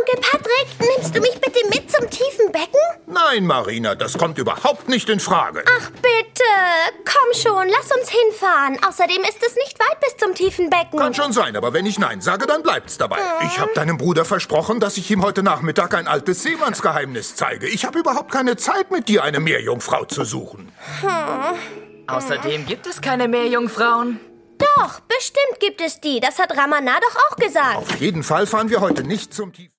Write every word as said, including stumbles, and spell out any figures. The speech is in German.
Onkel Patrick, nimmst du mich bitte mit zum tiefen Becken? Nein, Marina, das kommt überhaupt nicht in Frage. Ach bitte, komm schon, lass uns hinfahren. Außerdem ist es nicht weit bis zum tiefen Becken. Kann schon sein, aber wenn ich Nein sage, dann bleibt's dabei. Ich habe deinem Bruder versprochen, dass ich ihm heute Nachmittag ein altes Seemannsgeheimnis zeige. Ich habe überhaupt keine Zeit, mit dir eine Meerjungfrau zu suchen. Hm. Außerdem gibt es keine Meerjungfrauen. Doch, bestimmt gibt es die. Das hat Ramana doch auch gesagt. Auf jeden Fall fahren wir heute nicht zum Tiefen.